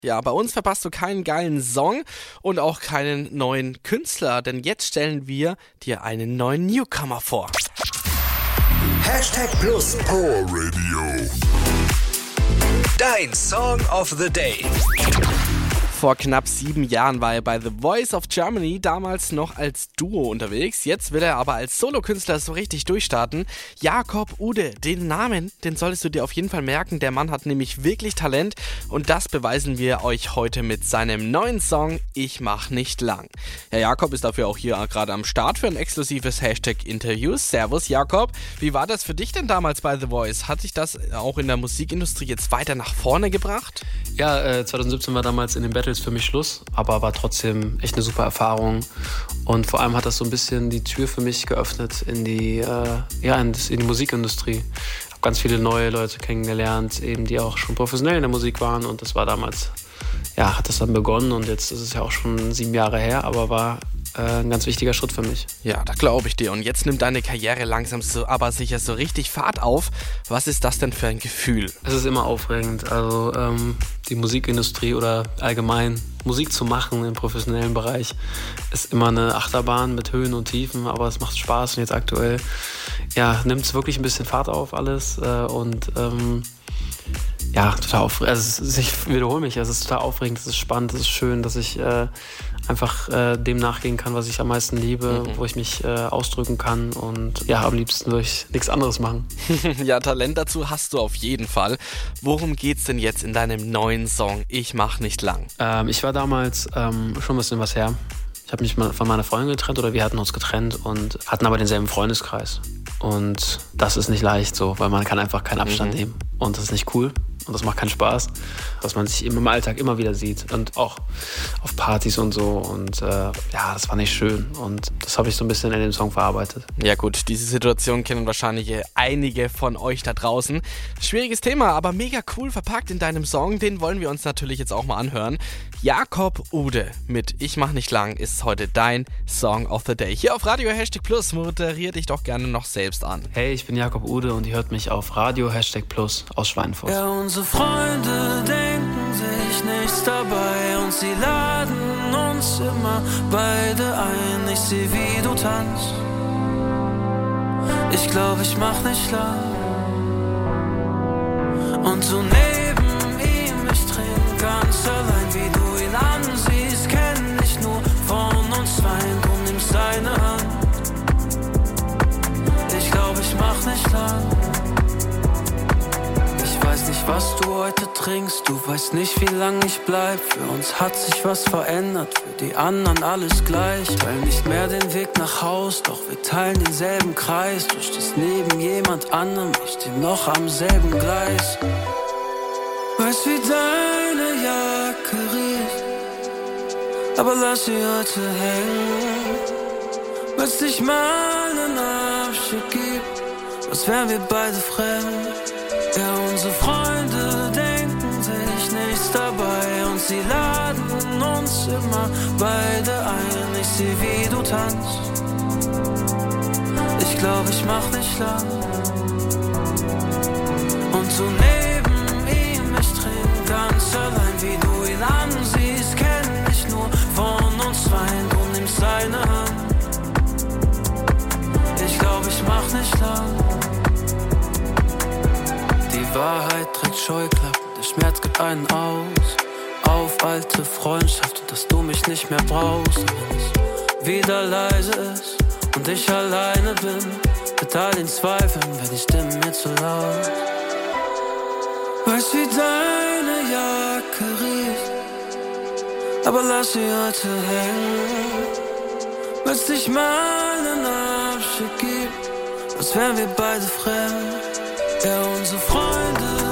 Ja, bei uns verpasst du keinen geilen Song und auch keinen neuen Künstler, denn jetzt stellen wir dir einen neuen Newcomer vor. #Plus Power Radio. Dein Song of the Day. Vor knapp 7 Jahren war er bei The Voice of Germany, damals noch als Duo unterwegs. Jetzt will er aber als Solokünstler so richtig durchstarten. Jakob Ude, den Namen, den solltest du dir auf jeden Fall merken. Der Mann hat nämlich wirklich Talent und das beweisen wir euch heute mit seinem neuen Song Ich mach nicht lang. Ja, Jakob ist dafür auch hier gerade am Start für ein exklusives #Interview. Servus Jakob, wie war das für dich denn damals bei The Voice? Hat dich das auch in der Musikindustrie jetzt weiter nach vorne gebracht? Ja, 2017 war damals in den Battles für mich Schluss, aber war trotzdem echt eine super Erfahrung und vor allem hat das so ein bisschen die Tür für mich geöffnet in die Musikindustrie. Ich habe ganz viele neue Leute kennengelernt, eben die auch schon professionell in der Musik waren und das war damals, hat das dann begonnen und jetzt ist es ja auch schon 7 Jahre her, aber war ein ganz wichtiger Schritt für mich. Ja, da glaube ich dir. Und jetzt nimmt deine Karriere langsam aber sicher so richtig Fahrt auf. Was ist das denn für ein Gefühl? Es ist immer aufregend. Also die Musikindustrie oder allgemein Musik zu machen im professionellen Bereich ist immer eine Achterbahn mit Höhen und Tiefen, aber es macht Spaß und jetzt aktuell nimmt es wirklich ein bisschen Fahrt auf alles total aufregend. Also ich wiederhole mich, es ist total aufregend, es ist spannend, es ist schön, dass ich einfach dem nachgehen kann, was ich am meisten liebe, wo ich mich ausdrücken kann und am liebsten würde ich nichts anderes machen. Ja, Talent dazu hast du auf jeden Fall. Worum geht's denn jetzt in deinem neuen Song Ich mach nicht lang? Ich war damals schon ein bisschen was her. Ich habe mich von meiner Freundin getrennt oder wir hatten uns getrennt und hatten aber denselben Freundeskreis. Und das ist nicht leicht so, weil man kann einfach keinen Abstand nehmen. Und das ist nicht cool und das macht keinen Spaß, dass man sich im Alltag immer wieder sieht und auch auf Partys und so. Und das war nicht schön und das habe ich so ein bisschen in dem Song verarbeitet. Ja gut, diese Situation kennen wahrscheinlich einige von euch da draußen. Schwieriges Thema, aber mega cool verpackt in deinem Song. Den wollen wir uns natürlich jetzt auch mal anhören. Jakob Ude mit Ich mach nicht lang ist heute dein Song of the Day. Hier auf Radio #Plus moderier dich doch gerne noch selbst an. Hey, ich bin Jakob Ude und ihr hört mich auf Radio #Plus aus Schweinfurt. Ja, unsere Freunde denken sich nichts dabei und sie laden uns immer beide ein. Ich seh, wie du tanzt. Ich glaub, ich mach nicht lang. Und so neben ihm, ich trink ganz allein, wie du ihn ansiehst, kenn ich nur von uns zweien. Du nimmst seine Hand. Ich glaub, ich mach nicht lang. Ich weiß nicht, was du heute trinkst, du weißt nicht, wie lang ich bleib. Für uns hat sich was verändert, für die anderen alles gleich. Teil nicht mehr den Weg nach Haus, doch wir teilen denselben Kreis. Du stehst neben jemand anderem, ich steh noch am selben Gleis. Weiß, wie deine Jacke riecht, aber lass sie heute hängen. Weil's nicht mal einen Abschied gibt, als wären wir beide fremd. Ja, unsere Freunde denken sich nichts dabei und sie laden uns immer beide ein. Ich seh, wie du tanzt. Ich glaub, ich mach nicht lang. Und so neben ihm, ich trink ganz allein, wie du ihn ansiehst, kenn ich nur von uns zweien. Du nimmst seine Hand. Ich glaub, ich mach nicht lang. Die Wahrheit trägt Scheuklappen, der Schmerz gibt einen aus. Auf alte Freundschaft und dass du mich nicht mehr brauchst. Und wenn es wieder leise ist und ich alleine bin, mit all den Zweifeln werden die Stimmen mir zu laut. Weiß, wie deine Jacke riecht, aber lass sie heute hängen. Weil's nicht mal einen Abschied gibt, als wären wir beide fremd. Ja, unsere Freunde